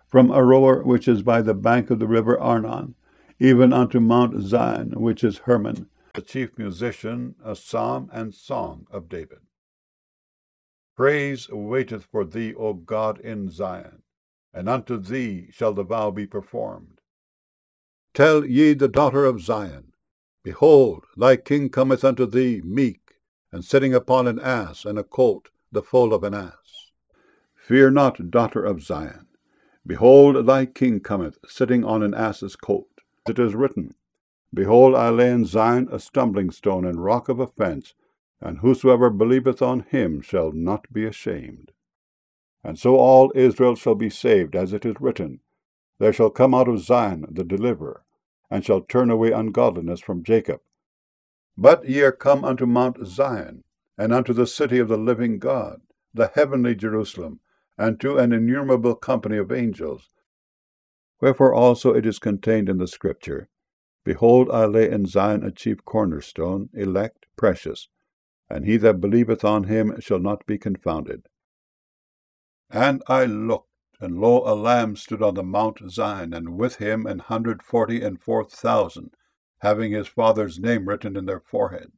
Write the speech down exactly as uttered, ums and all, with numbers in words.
from Aroer, which is by the bank of the river Arnon, even unto Mount Zion, which is Hermon, the chief musician, a psalm and song of David. Praise waiteth for thee, O God, in Zion, and unto thee shall the vow be performed. Tell ye the daughter of Zion, Behold, thy king cometh unto thee meek, and sitting upon an ass and a colt, the foal of an ass. Fear not, daughter of Zion. Behold, thy king cometh, sitting on an ass's colt. It is written, Behold, I lay in Zion a stumbling stone and rock of offense, and whosoever believeth on him shall not be ashamed. And so all Israel shall be saved, as it is written, There shall come out of Zion the deliverer, and shall turn away ungodliness from Jacob. But ye are come unto Mount Zion, and unto the city of the living God, the heavenly Jerusalem, and to an innumerable company of angels. Wherefore also it is contained in the Scripture, Behold, I lay in Zion a chief cornerstone, elect, precious, and he that believeth on him shall not be confounded. And I looked, and lo, a Lamb stood on the Mount Zion, and with him an hundred forty and four thousand, having his Father's name written in their foreheads.